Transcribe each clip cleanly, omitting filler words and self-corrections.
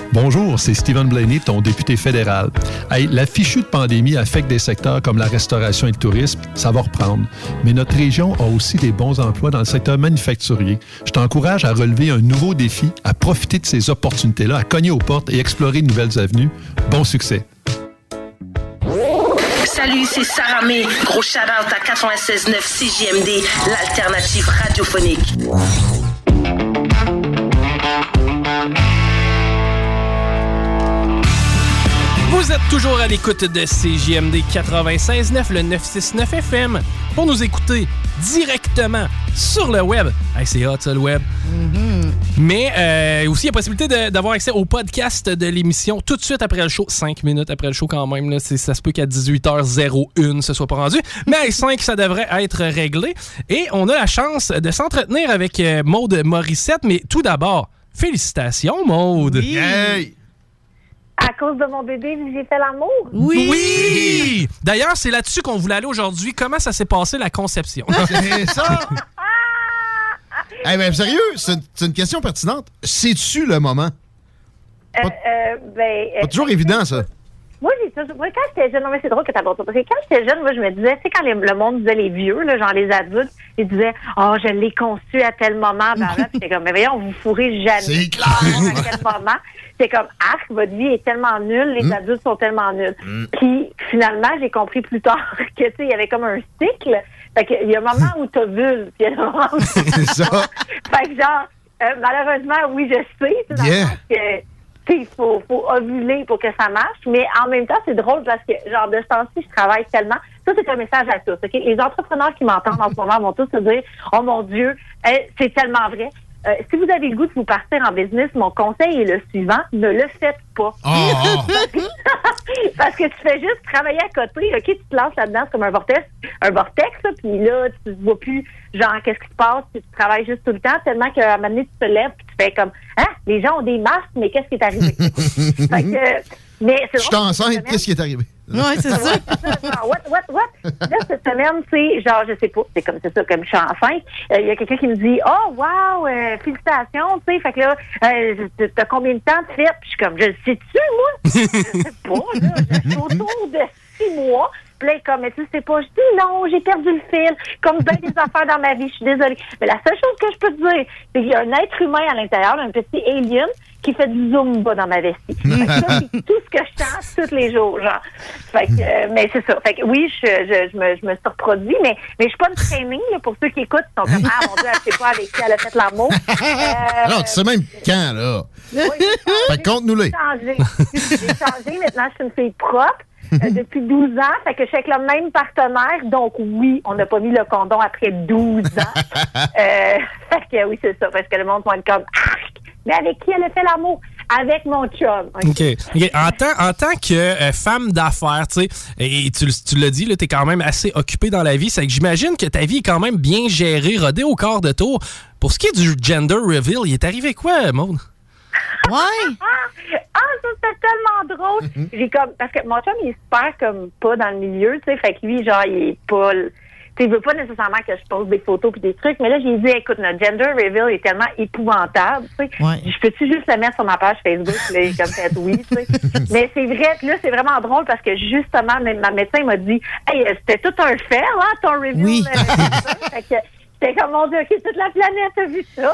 Bonjour, c'est Stephen Blaney, ton député fédéral. Hey, la fichue de pandémie affecte des secteurs comme la restauration et le tourisme, ça va reprendre. Mais notre région a aussi des bons emplois dans le secteur manufacturier. Je t'encourage à relever un nouveau défi, à profiter de ces opportunités-là, à cogner aux portes et explorer de nouvelles avenues. Bon succès! Salut, c'est Sarah May. Gros shout-out à 96.9 CJMD, l'alternative radiophonique. Vous êtes toujours à l'écoute de CJMD 96.9, le 969 FM, pour nous écouter directement sur le web. Hey, c'est hot, ça, le web. Mm-hmm. Mais aussi, il y a possibilité d'avoir accès au podcast de l'émission tout de suite après le show. 5 minutes après le show quand même. Là, ça se peut qu'à 18h01, ce soit pas rendu. Mais à 5, ça devrait être réglé. Et on a la chance de s'entretenir avec Maude Morissette. Mais tout d'abord, félicitations, Maude! Oui. Hey! À cause de mon bébé, j'ai fait l'amour? Oui! D'ailleurs, c'est là-dessus qu'on voulait aller aujourd'hui. Comment ça s'est passé, la conception? C'est ça! Hey, mais sérieux, c'est une question pertinente. Sais-tu le moment? Pas toujours évident, ça. Moi, quand j'étais jeune, non, mais c'est drôle que t'abordes ça. Parce que quand j'étais jeune, moi, je me disais, tu sais, quand le monde disait les vieux, là, genre les adultes, ils disaient, oh, je l'ai conçu à tel moment, puis j'étais comme, mais voyons, vous fourrez jamais. C'est clair! À quel moment? C'est comme, arc, votre vie est tellement nulle, les adultes sont tellement nuls. Puis, finalement, j'ai compris plus tard que, tu sais, il y avait comme un cycle. Fait qu'il y a un moment où t'as vu, puis il y a un moment où c'est ça. Fait que, genre, malheureusement, oui, je sais, tu sais, que il faut ovuler pour que ça marche, mais en même temps, c'est drôle parce que, genre, de ce temps-ci, je travaille tellement. Ça, c'est un message à tous, OK? Les entrepreneurs qui m'entendent en ce moment vont tous se dire, oh mon Dieu, c'est tellement vrai. Si vous avez le goût de vous partir en business, mon conseil est le suivant, ne le faites pas. Oh. Parce que tu fais juste travailler à côté, OK, tu te lances là-dedans, c'est comme un vortex, là, puis là, tu ne vois plus, genre, qu'est-ce qui se passe, puis tu travailles juste tout le temps, tellement qu'à un moment donné, tu te lèves, puis tu fais comme, hein, les gens ont des masques, mais qu'est-ce qui est arrivé? Fait que, mais c'est je suis enceinte, qu'est-ce qui est arrivé? Oui, c'est ça. What? Là, cette semaine, c'est genre, je sais pas, c'est ça, comme je suis enceinte. Il y a quelqu'un qui me dit, oh, wow, félicitations, tu sais, fait que là, t'as combien de temps de fait? Puis je suis comme, je le sais-tu, moi? Je sais pas, là, je suis autour de 6 mois. Puis là, comme, mais tu sais pas, je dis non, j'ai perdu le fil, comme bien des affaires dans ma vie, je suis désolée. Mais la seule chose que je peux te dire, c'est qu'il y a un être humain à l'intérieur, un petit alien, qui fait du Zumba dans ma vessie. Fait que ça, c'est tout ce que je sens tous les jours, genre. Fait que, mais c'est ça. Fait que oui, je me suis reproduit, mais je suis pas une training, là, pour ceux qui écoutent, ils sont comme, ah, mon Dieu, elle sait pas avec qui elle a fait l'amour. Non, tu sais même quand, là. Oui, fait que compte-nous-les. J'ai changé. Maintenant, je suis une fille propre. Depuis 12 ans, fait que je suis avec le même partenaire, donc oui, on n'a pas mis le condom après 12 ans. Fait que oui, c'est ça, parce que le monde va être comme, mais avec qui elle a fait l'amour? Avec mon chum. OK. En tant que femme d'affaires, tu sais, et tu l'as dit, tu es quand même assez occupée dans la vie, c'est que j'imagine que ta vie est quand même bien gérée, rodée au quart de tour. Pour ce qui est du gender reveal, il est arrivé quoi, Maude? Ouais! Ça, c'était tellement drôle. J'ai comme, parce que mon chum, il est super comme pas dans le milieu, tu sais, fait que lui, genre, il est pas... Tu sais, il veut pas nécessairement que je pose des photos pis des trucs, mais là, j'ai dit, écoute, notre gender reveal est tellement épouvantable, tu sais. Ouais. Je peux-tu juste le mettre sur ma page Facebook? Là, j'ai comme fait oui, tu sais. Mais c'est vrai que là, c'est vraiment drôle parce que justement, ma médecin m'a dit, hey, c'était tout un fait, hein, ton reveal. Oui. Fait que, c'était comme, mon Dieu, OK, toute la planète a vu ça,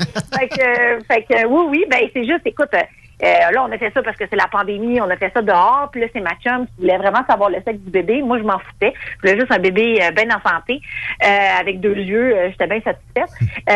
genre. fait que oui, ben, c'est juste, écoute, là, on a fait ça parce que c'est la pandémie, on a fait ça dehors, puis là, c'est ma chum qui voulait vraiment savoir le sexe du bébé. Moi, je m'en foutais. Je voulais juste un bébé bien en santé, avec 2 yeux, j'étais bien satisfaite.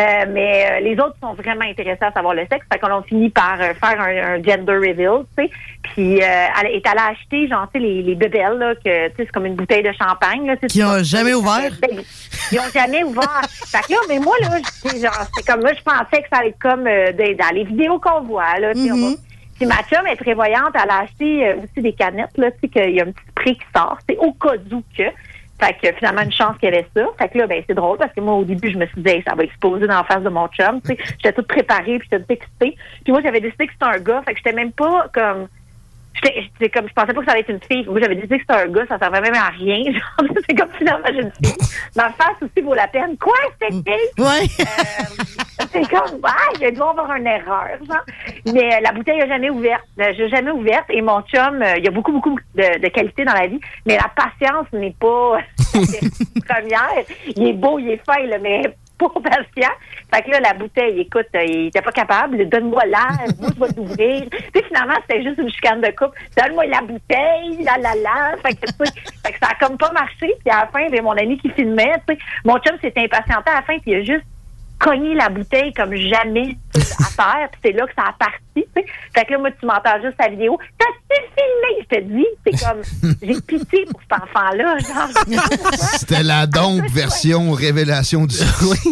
Mais les autres sont vraiment intéressés à savoir le sexe, fait qu'on a fini par faire un gender reveal, tu sais. Puis, elle est allée acheter, genre, tu sais, les bébelles, là, que, tu sais, c'est comme une bouteille de champagne, là. Qui n'ont jamais ouvert? Ils n'ont jamais ouvert. Fait que là, mais moi, là, genre, c'est comme, moi, je pensais que ça allait être comme dans les vidéos qu'on voit, là, tu sais, Puis ma chum est prévoyante, elle a acheté aussi des canettes, là, tu sais, qu'il y a un petit prix qui sort. C'est au cas où que. Fait que finalement, une chance qu'il y avait ça. Fait que là, ben, c'est drôle parce que moi, au début, je me suis dit, hey, ça va exploser dans la face de mon chum, tu sais. J'étais toute préparée, puis j'étais toute excitée. Puis moi, j'avais décidé que c'était un gars. Fait que j'étais même pas comme... je pensais pas que ça allait être une fille. Moi, j'avais dit que c'était un gars, ça servait même à rien. Genre, c'est comme finalement, j'ai une fille. Ma face aussi vaut la peine. Quoi, c'était une fille? Ouais. C'est comme, je dois avoir une erreur, genre. Mais la bouteille n'a jamais ouverte. J'ai jamais ouverte. Et mon chum, il y a beaucoup, beaucoup de qualités dans la vie, mais la patience n'est pas première. Il est beau, il est fin, là, mais pas patient. Fait que là, la bouteille, écoute, il était pas capable. Donne-moi l'air, moi, je vais t'ouvrir. Tu sais, finalement, c'était juste une chicane de couple. Donne-moi la bouteille, la. Fait que ça a comme pas marché. Puis à la fin, ben, mon ami qui filmait, tu sais, mon chum s'est impatienté à la fin, puis il a juste cogné la bouteille comme jamais à terre, puis c'est là que ça a parti, tu sais. Fait que là, moi, tu m'entends juste la vidéo. T'as-tu filmé? Je te dis, c'est comme, j'ai pitié pour cet enfant-là, genre. C'était la dompe version révélation du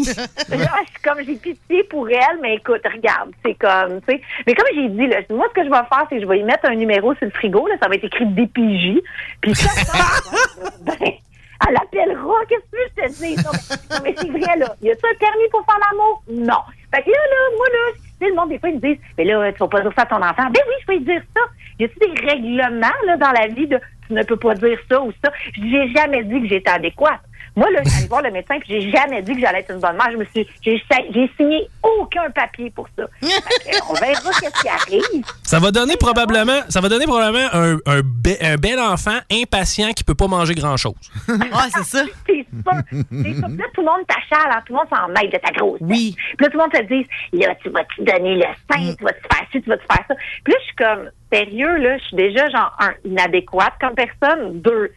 j'ai pitié pour elle, mais écoute, regarde, c'est comme, tu sais. Mais comme j'ai dit, là, moi, ce que je vais faire, c'est que je vais y mettre un numéro sur le frigo, là, ça va être écrit DPJ, puis ça, elle appellera, qu'est-ce que je te dis? Non, mais c'est vrai, là. Y a-tu un permis pour faire l'amour? Non. Fait que là, moi, tu sais, le monde, des fois, ils me disent, mais là, tu vas pas dire ça à ton enfant. Ben oui, je vais dire ça. Y a-tu des règlements, là, dans la vie de, tu ne peux pas dire ça ou ça? J'ai jamais dit que j'étais adéquate. Moi, là, j'allais voir le médecin, puis j'ai jamais dit que j'allais être une bonne mère. J'ai signé aucun papier pour ça. On verra qu'est-ce qui arrive. Ça va donner probablement un bel enfant impatient qui peut pas manger grand-chose. Ouais, c'est ça. C'est ça. Là, tout le monde t'achale, hein, tout le monde s'en mêle de ta grosse. Oui. Puis là, tout le monde te dit, là, tu vas-tu donner le sein, tu vas-tu faire ci, tu vas-tu faire ça. Puis là, je suis comme, sérieux, là, je suis déjà, genre, inadéquate comme personne. 2,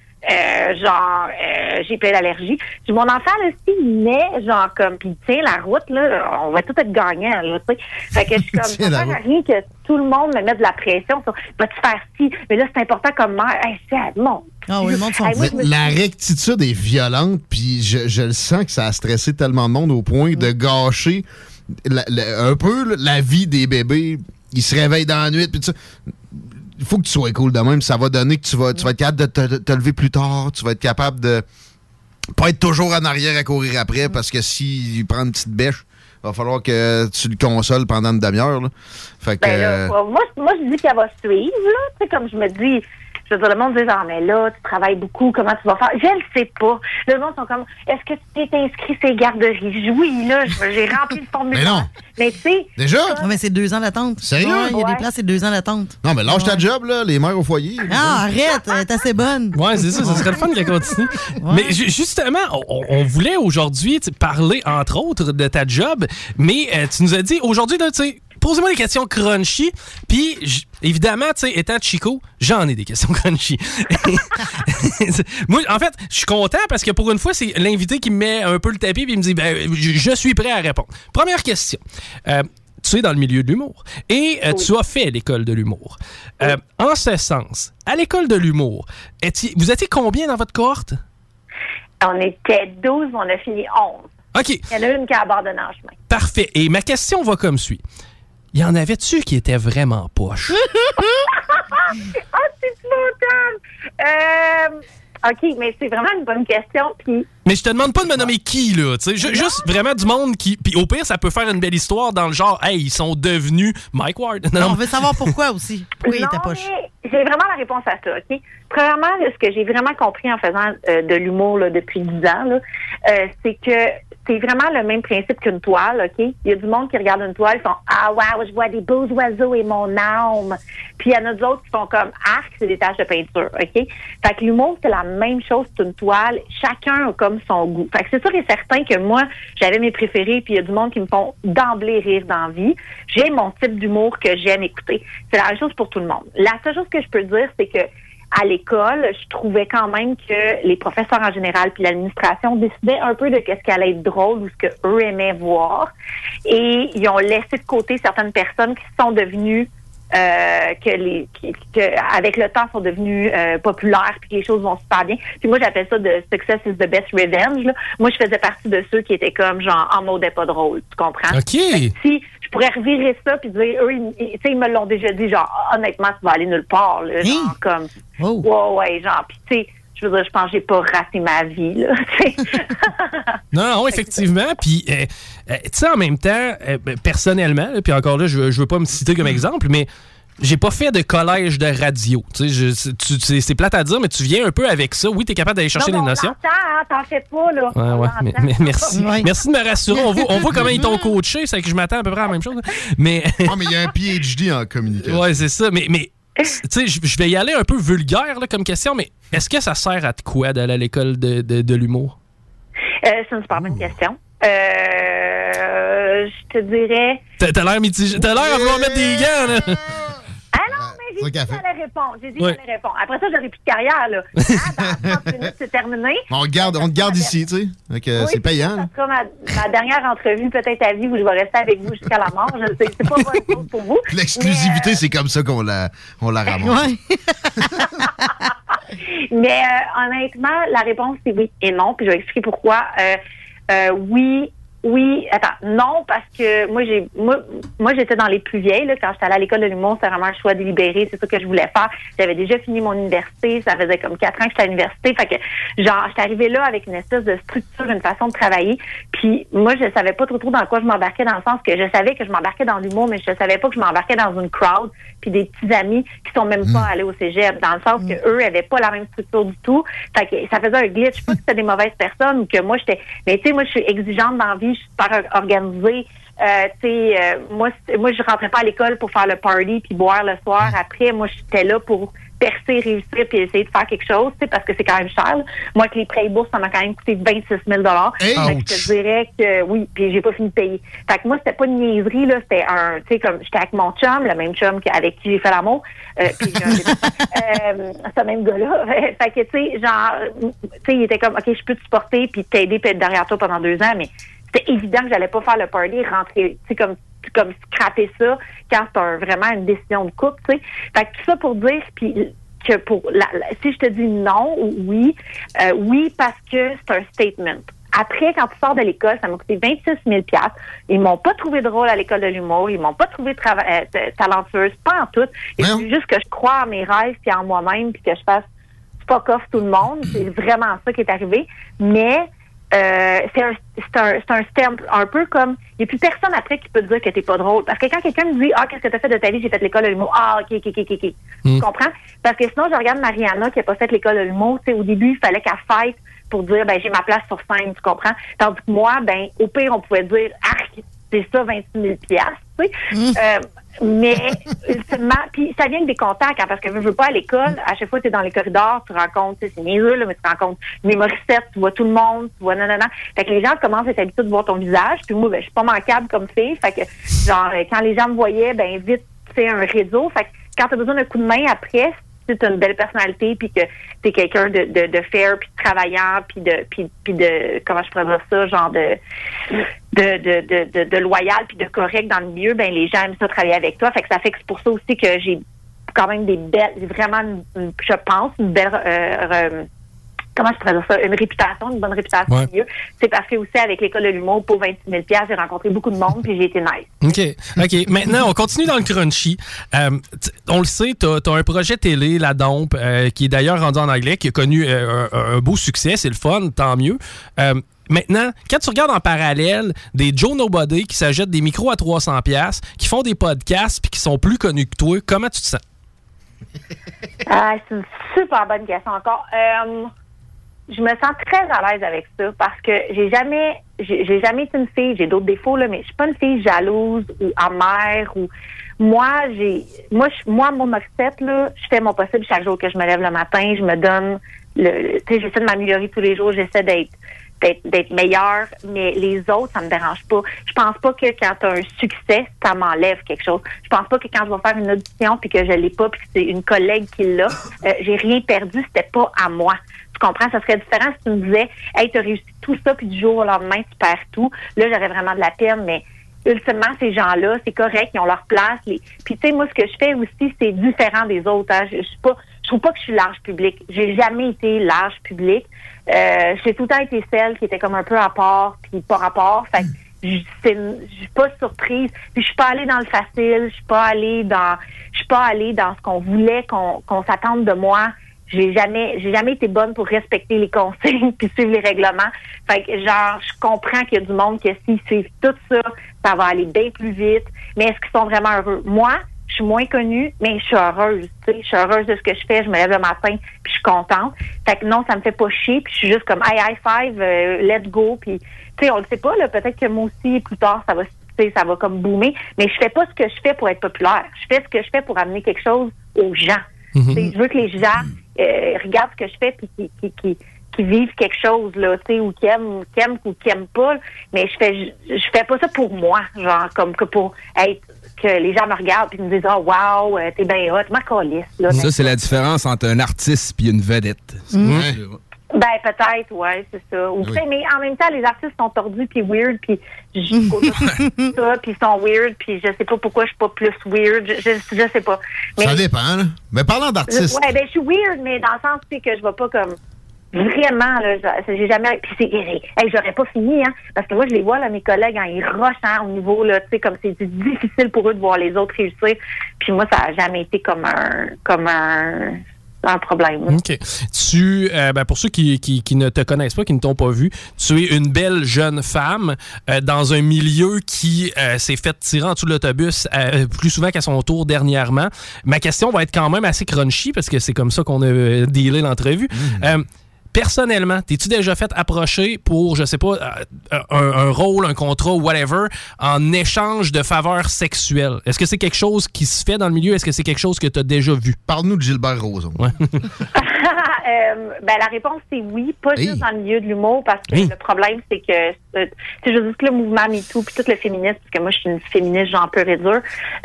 j'ai plein d'allergies. Mon enfant, là, s'il naît, genre, comme, pis il tient la route, là, on va tout être gagnants, là, tu sais. Fait que je suis comme, ça sert à rien que tout le monde me mette de la pression sur, vas-tu faire ci? Mais là, c'est important comme mère. Hey, c'est bon. Ah oui, le monde s'en fout. La rectitude est violente, puis je le sens que ça a stressé tellement de monde au point de gâcher un peu la vie des bébés. Ils se réveillent dans la nuit, puis tout ça. Il faut que tu sois cool de même. Ça va donner que tu vas être capable de te lever plus tard. Tu vas être capable de pas être toujours en arrière à courir après parce que s'il prend une petite bêche, il va falloir que tu le consoles pendant une demi-heure. Là. Fait que, moi, je dis qu'elle va suivre. Là. Tu sais, comme je me dis... Je veux dire, le monde dit, mais là, tu travailles beaucoup, comment tu vas faire? Je le sais pas. Le monde sont comme, est-ce que tu t'es inscrit ces garderies? Oui, là, j'ai rempli le formulaire. Mais non. Mais tu sais. Déjà? Non, mais c'est 2 ans d'attente. Sérieux? Il y a des places, c'est 2 ans d'attente. Non, mais lâche ta job, là, les mères au foyer. Ah, arrête, elle est assez bonne. Ouais, c'est ça serait le fun qu'elle continue. Ouais. Mais justement, on voulait aujourd'hui parler, entre autres, de ta job, mais tu nous as dit, aujourd'hui, tu sais, posez-moi des questions crunchy. Puis, évidemment, tu sais, étant Chico, j'en ai des questions crunchy. Moi, en fait, je suis content parce que pour une fois, c'est l'invité qui me met un peu le tapis et il me dit, je suis prêt à répondre. Première question. Tu es dans le milieu de l'humour et tu as fait l'école de l'humour. En ce sens, à l'école de l'humour, vous étiez combien dans votre cohorte? On était 12, on a fini 11. OK. Il y en a une qui a abandonné en chemin. Parfait. Et ma question va comme suit. Y en avait-tu qui étaient vraiment poches? C'est épouvantable! OK, mais c'est vraiment une bonne question. Puis... Mais je te demande pas de me nommer qui, là. Juste vraiment du monde qui... Puis au pire, ça peut faire une belle histoire dans le genre, hey, ils sont devenus Mike Ward. Non, on veut savoir pourquoi aussi. Pourquoi il était poche? J'ai vraiment la réponse à ça, OK? Premièrement, ce que j'ai vraiment compris en faisant de l'humour là, depuis 10 ans, là, c'est que c'est vraiment le même principe qu'une toile, OK? Il y a du monde qui regarde une toile, ils font « Ah, wow, je vois des beaux oiseaux et mon âme! » Puis il y en a d'autres qui font comme « Arc, c'est des taches de peinture, OK? » Fait que l'humour, c'est la même chose qu'une toile. Chacun a comme son goût. Fait que c'est sûr et certain que moi, j'avais mes préférés, puis il y a du monde qui me font d'emblée rire dans la vie. J'ai mon type d'humour que j'aime écouter. C'est la même chose pour tout le monde. La seule chose que je peux dire, c'est que à l'école, je trouvais quand même que les professeurs en général puis l'administration décidaient un peu de ce qui allait être drôle ou ce que eux aimaient voir. Et ils ont laissé de côté certaines personnes qui sont devenues avec le temps sont devenues populaires puis que les choses vont super bien. Puis moi, j'appelle ça de success is the best revenge. Là. Moi, je faisais partie de ceux qui étaient comme genre en mode pas drôle, tu comprends? OK. Si je pourrais revirer ça puis dire eux, ils me l'ont déjà dit, genre honnêtement, tu vas aller nulle part, là, genre comme ouais, genre puis tu sais. Je veux dire, je pense que j'ai pas raté ma vie, là. Non, effectivement. Puis, tu sais, en même temps, personnellement, puis encore là, je veux pas me citer comme exemple, mais j'ai pas fait de collège de radio. C'est plate à dire, mais tu viens un peu avec ça. Oui, t'es capable d'aller chercher les notions. T'en fais pas, là. Ouais. Mais merci. Ouais. Merci de me rassurer. On voit comment ils t'ont coaché. C'est que je m'attends à peu près à la même chose. Mais mais il y a un PhD en communication. ouais, c'est ça. Mais tu sais, je vais y aller un peu vulgaire là, comme question, mais est-ce que ça sert à quoi d'aller à l'école de l'humour? C'est une super bonne question. Je te dirais... T'as l'air mitigé. T'as l'air à vouloir mettre des gants, là. Ah non, mais j'ai dit que j'allais répondre. Après ça, j'aurais plus de carrière, là. Dans 30 minutes, c'est terminé. On te garde ici, tu sais. Donc, c'est payant. Ça sera ma dernière entrevue, peut-être à vie, où je vais rester avec vous jusqu'à la mort. Je sais, c'est pas bonne chose pour vous. L'exclusivité, c'est comme ça qu'on la ramasse. Ouais. Mais honnêtement, la réponse, c'est oui et non. Puis je vais expliquer pourquoi. Non, parce que moi j'étais dans les plus vieilles, là, quand j'étais allée à l'école de l'humour, c'était vraiment un choix délibéré, c'est ça que je voulais faire. J'avais déjà fini mon université, ça faisait comme 4 ans que j'étais à l'université, fait que genre j'étais arrivée là avec une espèce de structure, une façon de travailler, puis moi je savais pas trop dans quoi je m'embarquais, dans le sens que je savais que je m'embarquais dans l'humour, mais je savais pas que je m'embarquais dans une crowd, puis des petits amis qui sont même pas allés au cégep, dans le sens que eux avaient pas la même structure du tout, fait que ça faisait un glitch, pas que c'était des mauvaises personnes ou que moi j'étais, mais tu sais, moi je suis exigeante dans la vie, je suis super organisée. Moi, je rentrais pas à l'école pour faire le party puis boire le soir. Après, moi, j'étais là pour percer, réussir puis essayer de faire quelque chose, parce que c'est quand même cher. Là. Moi, avec les prêts et bourses, ça m'a quand même coûté 26 000 Hey, je te dirais que oui, puis j'ai pas fini de payer. Fait que moi, c'était pas une niaiserie, là. C'était comme j'étais avec mon chum, le même chum avec qui j'ai fait l'amour. Puis ce même gars-là. Fait que, il était comme, OK, je peux te supporter puis t'aider puis être derrière toi pendant 2 ans, mais c'était évident que j'allais pas faire le party, rentrer, comme scraper ça quand c'est vraiment une décision de couple, tu sais. Fait que tout ça pour dire, puis que si je te dis non ou oui, oui parce que c'est un statement. Après, quand tu sors de l'école, ça m'a coûté 26 000 $. Ils m'ont pas trouvé drôle à l'école de l'humour. Ils m'ont pas trouvé talentueuse, pas en tout. Il faut juste que je croie en mes rêves puis en moi-même puis que je fasse fuck off tout le monde. C'est vraiment ça qui est arrivé. Mais c'est un stamp un peu comme il n'y a plus personne après qui peut te dire que t'es pas drôle, parce que quand quelqu'un me dit qu'est-ce que t'as fait de ta vie, j'ai fait l'école de l'humour, ok. Tu comprends? Parce que sinon je regarde Mariana qui a pas fait l'école de l'humour, tu sais, au début il fallait qu'elle fight pour dire j'ai ma place sur scène, tu comprends? Tandis que moi, au pire on pouvait dire c'est ça 26 000 $, tu sais. Mais ultimement, puis ça vient avec des contacts, parce que je veux pas à l'école, à chaque fois que tu es dans les corridors, tu rencontres, c'est niaiseux, là, mais tu rencontres les Morissette, tu vois tout le monde, tu vois nanana. Fait que les gens commencent à être habitués de voir ton visage, puis moi, je suis pas manquable comme fille, fait que genre, quand les gens me voyaient, vite, tu sais, un réseau, fait que quand tu as besoin d'un coup de main après, si tu as une belle personnalité, puis que tu es quelqu'un de fair, puis de travaillant, puis de comment je pourrais dire ça, genre de loyal, puis de correct dans le milieu, les gens aiment ça travailler avec toi. Fait que ça fait que c'est pour ça aussi que j'ai quand même vraiment, je pense, une belle comment je pourrais dire ça, une bonne réputation au milieu. C'est parce que aussi avec l'école de l'humour, pour 26 000 $, j'ai rencontré beaucoup de monde puis j'ai été nice. OK. Maintenant, on continue dans le crunchy. On le sait, t'as un projet télé, La Dompe, qui est d'ailleurs rendu en anglais, qui a connu un beau succès. C'est le fun, tant mieux. Maintenant, quand tu regardes en parallèle des Joe Nobody qui s'achètent des micros à 300$, qui font des podcasts puis qui sont plus connus que toi, comment tu te sens? C'est une super bonne question encore. Je me sens très à l'aise avec ça parce que j'ai jamais été une fille, j'ai d'autres défauts là, mais je suis pas une fille jalouse ou amère ou moi mon Morissette là, je fais mon possible chaque jour que je me lève le matin, je me donne j'essaie de m'améliorer tous les jours, j'essaie d'être meilleure, mais les autres, ça me dérange pas. Je pense pas que quand tu as un succès, ça m'enlève quelque chose. Je pense pas que quand je vais faire une audition puis que je l'ai pas puis que c'est une collègue qui l'a, j'ai rien perdu, c'était pas à moi. Tu comprends? Ça serait différent si tu me disais « Hey, t'as réussi tout ça puis du jour au lendemain, tu perds tout. » Là, j'aurais vraiment de la peine, mais ultimement, ces gens-là, c'est correct, ils ont leur place. Puis tu sais, moi, ce que je fais aussi, c'est différent des autres. Hein. Je trouve pas que je suis large public. J'ai jamais été large public. J'ai tout le temps été celle qui était comme un peu à part puis pas rapport. Fait que je suis pas surprise. Puis je suis pas allée dans le facile. Je suis pas allée dans ce qu'on voulait qu'on s'attende de moi. J'ai jamais été bonne pour respecter les consignes puis suivre les règlements. Fait que genre, je comprends qu'il y a du monde que s'ils suivent tout ça, ça va aller bien plus vite. Mais est-ce qu'ils sont vraiment heureux? Moi, je suis moins connue, mais je suis heureuse, tu sais. Je suis heureuse de ce que je fais. Je me lève le matin, puis je suis contente. Fait que non, ça me fait pas chier, puis je suis juste comme, hey, high five, let's go, puis, tu sais, on le sait pas, là, peut-être que moi aussi, plus tard, ça va comme boomer, mais je fais pas ce que je fais pour être populaire. Je fais ce que je fais pour amener quelque chose aux gens. Je veux que les gens regardent ce que je fais, puis qui vivent quelque chose, là, tu sais, ou qui aiment ou qui aiment pas, mais je fais pas ça pour moi, genre, comme que pour être, que les gens me regardent et me disent, oh, wow, t'es bien hot, ma calisse, là. Ça, c'est la différence entre un artiste et une vedette. Ben, peut-être, ouais, c'est ça. Ou, mais en même temps, les artistes sont tordus puis weird, puis ça, puis ils sont weird, puis je sais pas pourquoi je suis pas plus weird, je sais pas. Mais, ça dépend, là. Mais parlant d'artistes... Ouais, ben, je suis weird, mais dans le sens, c'est que je vais pas comme... Vraiment, là, j'ai jamais... Puis j'aurais pas fini, hein, parce que moi, je les vois, là, mes collègues, hein, ils rushent, hein, au niveau, là, tu sais, comme c'est difficile pour eux de voir les autres réussir. Puis moi, ça a jamais été comme un problème. OK. Pour ceux qui ne te connaissent pas, qui ne t'ont pas vu, tu es une belle jeune femme dans un milieu qui s'est fait tirer en dessous de l'autobus plus souvent qu'à son tour dernièrement. Ma question va être quand même assez crunchy parce que c'est comme ça qu'on a dealé l'entrevue. Personnellement, t'es-tu déjà fait approcher pour, je sais pas, un rôle, un contrat, whatever, en échange de faveurs sexuelles? Est-ce que c'est quelque chose qui se fait dans le milieu? Est-ce que c'est quelque chose que t'as déjà vu? Parle-nous de Gilbert Rozon. Ouais. Ben, la réponse, c'est oui. Pas juste dans le milieu de l'humour, parce que le problème, c'est que, je veux dire que le mouvement MeToo, puis tout le féminisme, parce que moi, je suis une féministe, genre pure et dure,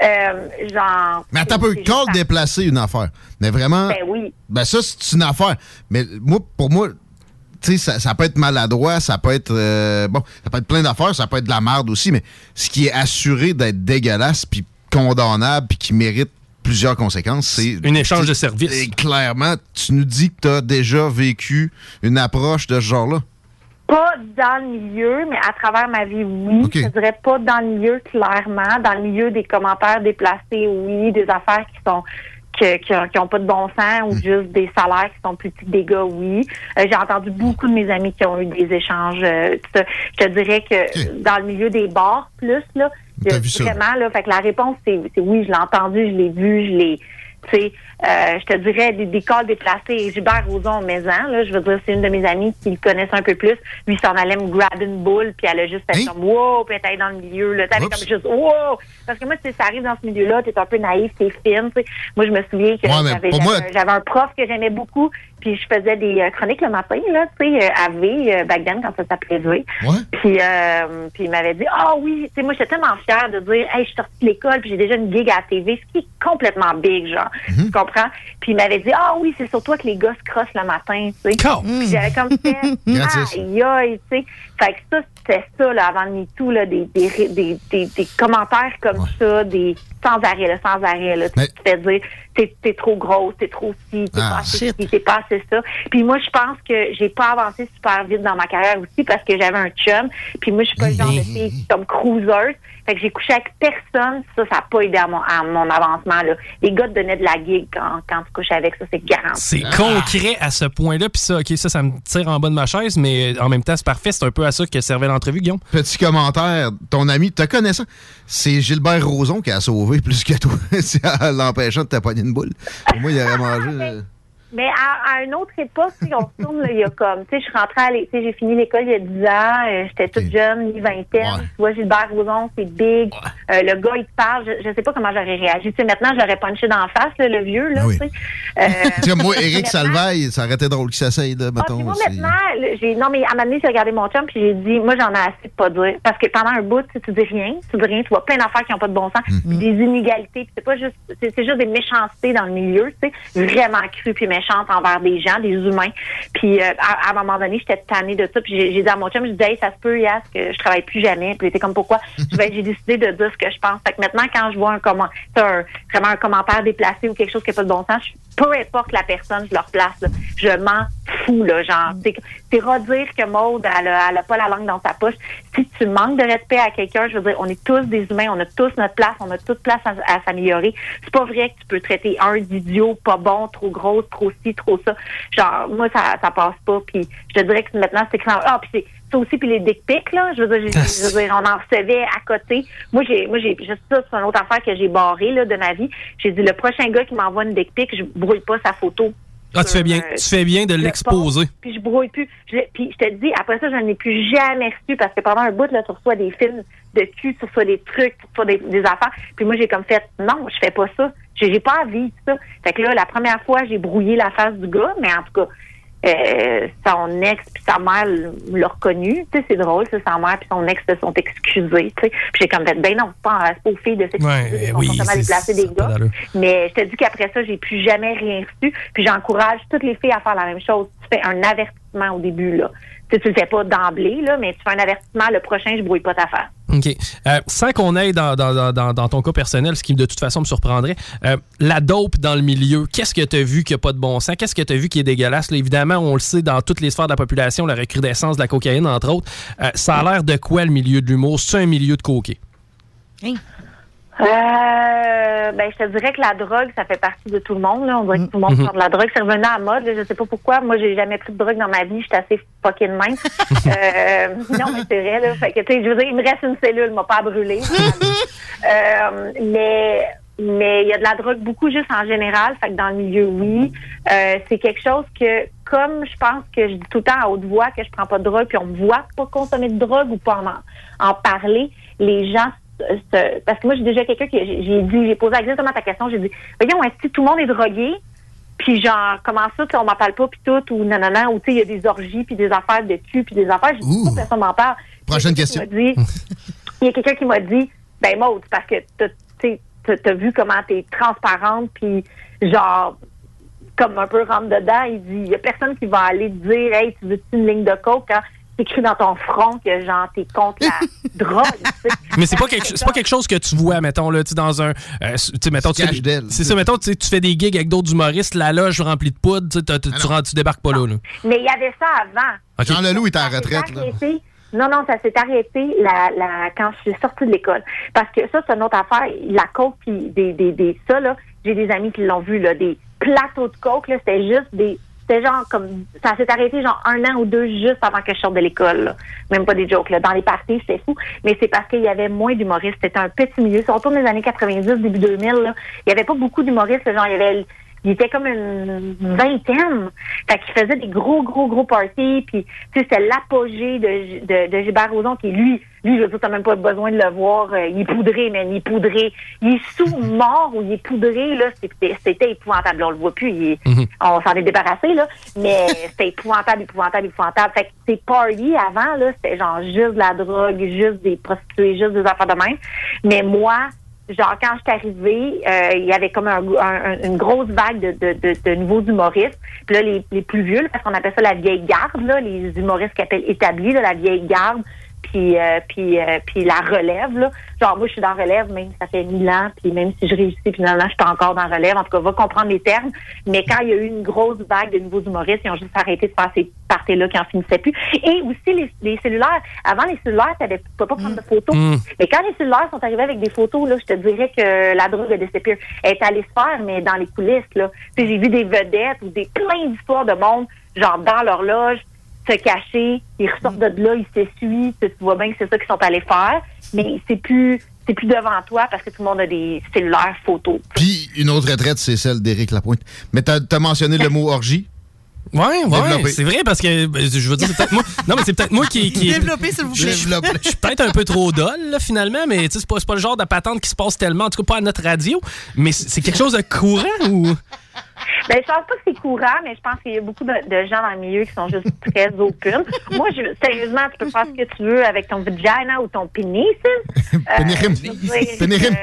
Mais attends un peu, call déplacer une affaire. Mais vraiment... Ben oui. Ben ça, c'est une affaire. Mais pour moi, tu sais, ça peut être maladroit, ça peut être... ça peut être plein d'affaires, ça peut être de la merde aussi, mais ce qui est assuré d'être dégueulasse, puis condamnable, puis qui mérite plusieurs conséquences, c'est... Un échange de services. Et clairement, tu nous dis que tu as déjà vécu une approche de ce genre-là. Pas dans le milieu, mais à travers ma vie, oui. Okay. Je dirais pas dans le milieu, clairement. Dans le milieu des commentaires déplacés, oui. Des affaires qui sont... qui ont pas de bon sens ou juste des salaires qui sont plus petits que des gars, oui. J'ai entendu beaucoup de mes amis qui ont eu des échanges. Je te dirais que dans le milieu des bars, plus, là, vraiment, là, fait que la réponse, c'est oui, je l'ai entendu, je l'ai vu, je l'ai... Tu sais, je te dirais des calls déplacés. Gilbert Rozon, maison, là, je veux dire, c'est une de mes amies qui le connaissent un peu plus. Lui, s'en allait me grab une boule, puis elle a juste fait comme wow, puis elle était dans le milieu, là, t'avais comme juste wow. Parce que moi, tu sais, ça arrive dans ce milieu-là, t'es un peu naïf, t'es fine, tu sais. Moi, je me souviens que j'avais un prof que j'aimais beaucoup, puis je faisais des chroniques le matin, là, tu sais, à V, back then, quand ça s'appelait V. Puis il m'avait dit, oui, tu sais, moi, j'étais tellement fière de dire, hey, je suis sortie de l'école, puis j'ai déjà une gig à la TV, ce qui est complètement big, genre. Tu comprends? Puis il m'avait dit, oui, c'est sur toi que les gars se crossent le matin, tu sais. Puis j'avais comme fait, aïe, tu sais. Fait que ça, c'était ça, là, avant le MeToo, là, des commentaires comme ça, des sans arrêt, là, tu te fais dire, t'es trop grosse, t'es trop ci, t'es pas assez ci, t'es pas assez ça. Puis moi, je pense que j'ai pas avancé super vite dans ma carrière aussi parce que j'avais un chum, puis moi, je suis pas le genre de fille comme cruiseuse. Fait que j'ai couché avec personne, ça n'a pas aidé à mon avancement, là. Les gars te donnaient de la gig quand tu couches avec, ça, c'est garanti. C'est concret à ce point-là, puis ça, ça me tire en bas de ma chaise, mais en même temps, c'est parfait, c'est un peu à ça que servait l'entrevue, Guillaume. Petit commentaire, ton ami, te connaissant, c'est Gilbert Rozon qui a sauvé plus que toi, en l'empêchant de t'apogner une boule. Pour moi, il aurait mangé... Mais à une autre époque, on se tourne, là, il y a comme, tu sais, je suis rentrée j'ai fini l'école il y a 10 ans, j'étais toute jeune, mi-vingtaine, tu vois, Gilbert Rozon, c'est big, le gars, il te parle, je sais pas comment j'aurais réagi, tu sais, maintenant, je l'aurais punché d'en face, là, le vieux, là, tu sais. Moi, Éric Salvaille, ça aurait été drôle qu'il s'essaye, là, mettons. Moi, maintenant, non, mais à un moment donné, j'ai regardé mon chum, puis j'ai dit, moi, j'en ai assez de pas dire, parce que pendant un bout, tu dis rien, tu vois plein d'affaires qui ont pas de bon sens, puis des inégalités, puis c'est pas juste, c'est juste des méchancetés dans le milieu, tu sais, vraiment cru puis méchante envers des gens, des humains. Puis à un moment donné, j'étais tannée de ça. Puis j'ai dit à mon chum, je disais, hey, ça se peut, Yas, que je travaille plus jamais. Puis il était comme, pourquoi? J'ai décidé de dire ce que je pense. Fait que maintenant, quand je vois vraiment un commentaire déplacé ou quelque chose qui n'a pas de bon sens, peu importe la personne, je leur place. Là. Je m'en fous, là. Genre, c'est redire que Maude, elle a pas la langue dans sa poche. Si tu manques de respect à quelqu'un, je veux dire, on est tous des humains, on a tous notre place, on a toute place à s'améliorer. C'est pas vrai que tu peux traiter un d'idiot, pas bon, trop gros, trop ci, trop ça. Genre, moi, ça passe pas. Puis je te dirais que maintenant, c'est clair. Puis Ça aussi, puis les dick pics, là, je veux dire, on en recevait à côté. Moi, j'ai juste ça, c'est une autre affaire que j'ai barrée, là, de ma vie. J'ai dit, le prochain gars qui m'envoie une dick pic, je brouille pas sa photo. Ah, tu fais bien de l'exposer. Puis je brouille plus. Puis je te dis, après ça, je n'en ai plus jamais reçu parce que pendant un bout, là, tu reçois des films de cul, tu reçois des trucs, tu reçois des affaires. Puis moi, j'ai comme fait, non, je fais pas ça. J'ai pas envie de ça. Fait que là, la première fois, j'ai brouillé la face du gars, mais en tout cas, son ex puis sa mère l'a reconnu. Tu sais, c'est drôle, ça, sa mère puis son ex se sont excusés. Tu sais, puis j'ai comme fait, ben non, c'est pas aux filles de s'excuser. Ils sont totalement déplacés des gars. Mais je te dis qu'après ça, j'ai plus jamais rien reçu. Puis j'encourage toutes les filles à faire la même chose. Tu fais un avertissement au début, là. Tu le fais pas d'emblée, là, mais tu fais un avertissement, le prochain, je brouille pas ta face. OK. Sans qu'on aille dans ton cas personnel, ce qui de toute façon me surprendrait, la dope dans le milieu, qu'est-ce que tu as vu qui n'a pas de bon sens? Qu'est-ce que tu as vu qui est dégueulasse? Là, évidemment, on le sait dans toutes les sphères de la population, la recrudescence de la cocaïne, entre autres. Ça a l'air de quoi le milieu de l'humour? C'est un milieu de coquet? Hein? Ben, je te dirais que la drogue, ça fait partie de tout le monde. Là. On dirait que tout le monde prend de la drogue. C'est revenu à la mode. Là. Je sais pas pourquoi. Moi, j'ai jamais pris de drogue dans ma vie. J'étais assez fucking mince. Non, mais c'est vrai. Là. Fait que, tu sais, je veux dire, il me reste une cellule, m'a pas brûlé. Mais il y a de la drogue beaucoup juste en général. Fait que dans le milieu, oui. C'est quelque chose que, comme je pense que je dis tout le temps à haute voix que je prends pas de drogue, puis on me voit pas consommer de drogue ou pas en parler, les gens parce que moi, j'ai déjà quelqu'un qui j'ai posé exactement ta question, j'ai dit, voyons, est-ce que tout le monde est drogué? Puis genre, comment ça, on m'en parle pas, puis tout, ou nanana, ou tu sais, il y a des orgies, puis des affaires de cul, puis des affaires, je dis pas, personne m'en parle. Prochaine question. Il y a quelqu'un qui m'a dit, ben Maud, parce que t'as vu comment t'es transparente, puis genre, comme un peu rentre dedans, il dit, il y a personne qui va aller te dire, hey, tu veux-tu une ligne de coke, hein? C'est écrit dans ton front que genre t'es contre la drogue. Mais c'est pas quelque chose que tu vois, mettons là, tu sais, dans un, tu sais, mettons, c'est ça, mettons, tu fais des gigs avec d'autres humoristes, la loge remplie de poudre, tu débarques pas là. Mais il y avait ça avant. Okay. Jean Leloup est en retraite là. Non, ça s'est arrêté quand je suis sortie de l'école. Parce que ça, c'est une autre affaire. La coke puis ça là, j'ai des amis qui l'ont vu là, des plateaux de coke là, c'était genre comme ça s'est arrêté genre 1 an ou 2 juste avant que je sorte de l'école. Là. Même pas des jokes. Là. Dans les parties, c'était fou. Mais c'est parce qu'il y avait moins d'humoristes. C'était un petit milieu. Si on retourne les années 90, début 2000, là, il y avait pas beaucoup d'humoristes. Genre, il était comme une vingtaine. Fait qu'il faisait des gros parties. Puis, tu sais, c'était l'apogée de Gilbert Rozon qui, lui, je veux dire, t'as même pas besoin de le voir. Il est poudré, man. Il est poudré. Il est sous-mort ou il est poudré, là. C'était épouvantable. On le voit plus. On s'en est débarrassé, là. Mais c'était épouvantable. Fait que ces parties avant, là, c'était genre juste de la drogue, juste des prostituées, juste des affaires de même. Mais moi, genre, quand je suis arrivée, il y avait comme une grosse vague de nouveaux humoristes. Puis là, les plus vieux, là, parce qu'on appelle ça la vieille garde, là, les humoristes qui appellent établis, là, la vieille garde, puis la relève, là. Genre, moi, je suis dans relève, même ça fait 1000 ans, puis même si je réussis, finalement, je suis encore dans relève. En tout cas, va comprendre les termes. Mais quand il y a eu une grosse vague de nouveaux humoristes, ils ont juste arrêté de faire ces parties-là qui en finissaient plus. Et aussi, les cellulaires. Avant, les cellulaires, tu peux pas prendre de photos. Mais quand les cellulaires sont arrivés avec des photos, là, je te dirais que la drogue a disparu. Elle est allée se faire, mais dans les coulisses, là. Tu sais, j'ai vu des vedettes ou plein d'histoires de monde, genre, dans leur loge, se cacher, ils ressortent de là, ils s'essuient, tu vois bien que c'est ça qu'ils sont allés faire, mais c'est plus devant toi parce que tout le monde a des cellulaires photos. Puis une autre retraite, c'est celle d'Éric Lapointe. Mais t'as mentionné le mot orgie. Ouais, c'est vrai parce que je veux dire, c'est peut-être moi. Non, mais c'est peut-être moi qui développé, s'il vous plaît. Je suis peut-être un peu trop dol là, finalement, mais c'est pas le genre de patente qui se passe tellement, en tout cas pas à notre radio. Mais c'est quelque chose de courant ou? Ben, je pense pas que c'est courant, mais je pense qu'il y a beaucoup de gens dans le milieu qui sont juste très open. Moi, sérieusement, tu peux faire ce que tu veux avec ton vagina ou ton pénis. Pénérim.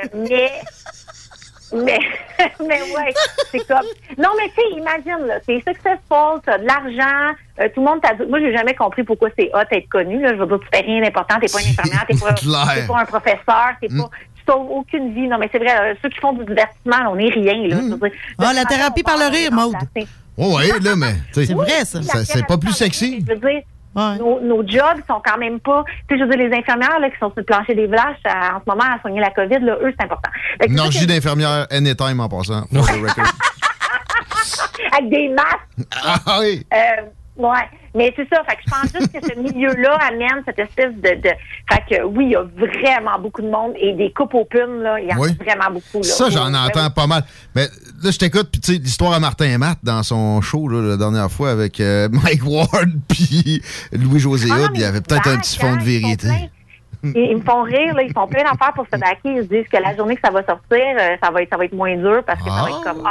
Mais ouais, c'est comme... Non, mais tu sais, imagine, là, t'es successful, t'as de l'argent, tout le monde t'a dit... Moi, j'ai jamais compris pourquoi c'est hot d'être connu, là. Je veux dire, tu fais rien d'important, t'es pas une infirmière, t'es pas un professeur, t'es pas... Tu sauves aucune vie. Non, mais c'est vrai, là, ceux qui font du divertissement, on est rien, là. Je veux dire, la thérapie par le rire, Maude. Oh, oui, là, mais... C'est vrai, ça. C'est pas plus sexy. Je veux dire, nos jobs sont quand même pas... Tu sais, je veux dire, les infirmières là, qui sont sur le plancher des vaches en ce moment à soigner la COVID, là, eux, c'est important. Une orgie d'infirmière anytime en passant. Avec des masques. Ah oui. Ouais. Mais c'est ça, fait que je pense juste que ce milieu-là amène cette espèce de... Fait que oui, il y a vraiment beaucoup de monde et des coupes open, là, il y en a vraiment beaucoup. Là. Ça, j'en entends pas mal. Mais là, je t'écoute, puis tu sais, l'histoire à Martin et Matt dans son show, là, la dernière fois, avec Mike Ward puis Louis-José Hood, il y avait peut-être un petit fond de vérité. Ils me font rire, là, ils font plein d'affaires pour se baquer. Ils se disent que la journée que ça va sortir, ça va être moins dur parce que ça va être comme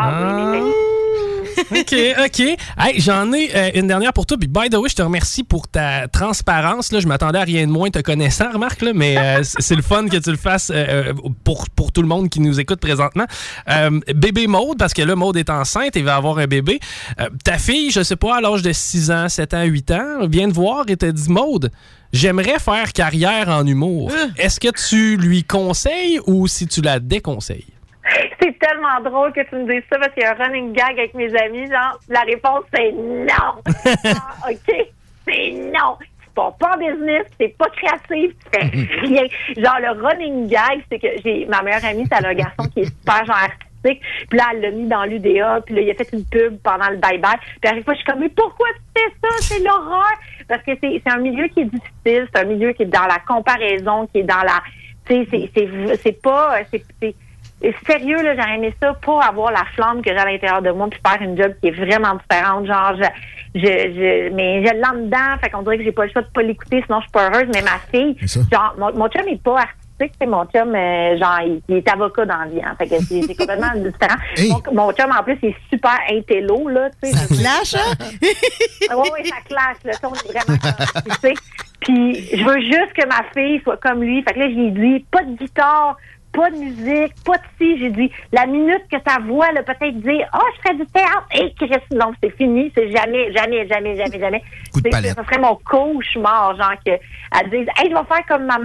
OK. Hey, j'en ai une dernière pour toi. Puis, by the way, je te remercie pour ta transparence. Là, je m'attendais à rien de moins te connaissant, remarque, là, mais c'est le fun que tu le fasses pour tout le monde qui nous écoute présentement. Bébé Maude, parce que là, Maude est enceinte et va avoir un bébé. Ta fille, je sais pas, à l'âge de 6 ans, 7 ans, 8 ans, vient te voir et te dit, Maude, j'aimerais faire carrière en humour. Est-ce que tu lui conseilles ou si tu la déconseilles? C'est tellement drôle que tu me dises ça parce qu'il y a un running gag avec mes amis. Genre, la réponse, c'est non. Genre, OK, c'est non. Tu pars pas en business, t'es pas créatif, tu fais rien. Genre, le running gag, c'est que ma meilleure amie, c'est un garçon qui est super genre artistique. Puis là, elle l'a mis dans l'UDA. Puis là, il a fait une pub pendant le bye-bye. Puis à chaque fois, je suis comme, mais pourquoi tu fais ça? C'est l'horreur. Parce que c'est un milieu qui est difficile. C'est un milieu qui est dans la comparaison, qui est dans la... Tu sais, c'est pas... Et sérieux, là, j'aurais aimé ça, pas avoir la flamme que j'ai à l'intérieur de moi, puis faire une job qui est vraiment différente. Genre, mais je l'en dedans, fait qu'on dirait que j'ai pas le choix de pas l'écouter, sinon je suis pas heureuse. Mais ma fille, genre, mon chum est pas artistique, c'est mon chum, genre, il est avocat dans la vie, hein, fait que c'est complètement différent. Hey. Mon chum, en plus, il est super intello, là, tu sais. Ça clash, hein? Oui, ça clash, là, on est vraiment, tu sais. Puis, je veux juste que ma fille soit comme lui. Fait que là, je lui ai dit, pas de guitare, pas de musique, pas de ci. J'ai dit, la minute que ta voix, là, peut-être dire, je ferais du théâtre. Et non, c'est fini. C'est jamais. Coup de palette. Ça serait mon cauchemar, genre, qu'elle dise, hey, je vais faire comme maman.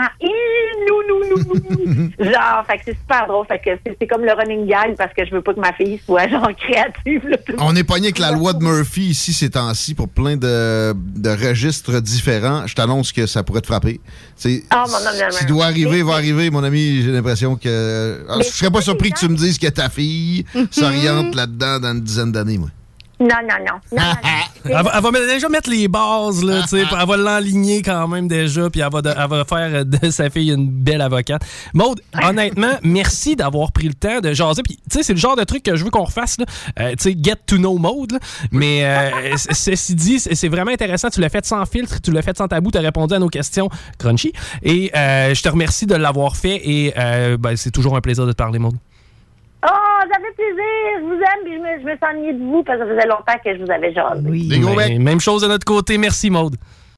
nous. Genre, fait que c'est super drôle. Fait que c'est comme le running gag parce que je veux pas que ma fille soit, genre, créative, là. On est pogné avec la loi de Murphy ici, ces temps-ci, pour plein de registres différents. Je t'annonce que ça pourrait te frapper. Ce qui doit arriver, va arriver, mon ami. J'ai l'impression que... je serais pas surpris que tu me dises que ta fille s'oriente là-dedans dans une dizaine d'années, moi. Non. Elle va déjà mettre les bases, là, tu sais, elle va l'enligner quand même déjà, puis elle va faire de sa fille une belle avocate. Maude, honnêtement, merci d'avoir pris le temps de jaser, puis tu sais, c'est le genre de truc que je veux qu'on refasse, là, tu sais, get to know Maude, là. Mais ceci dit, c'est vraiment intéressant, tu l'as fait sans filtre, tu l'as fait sans tabou, tu as répondu à nos questions crunchy, et je te remercie de l'avoir fait, et c'est toujours un plaisir de te parler, Maude. Oh, ça fait plaisir. Je vous aime, puis je me suis ennuyée de vous parce que ça faisait longtemps que je vous avais jasé. Oui, même chose de notre côté. Merci, Maude.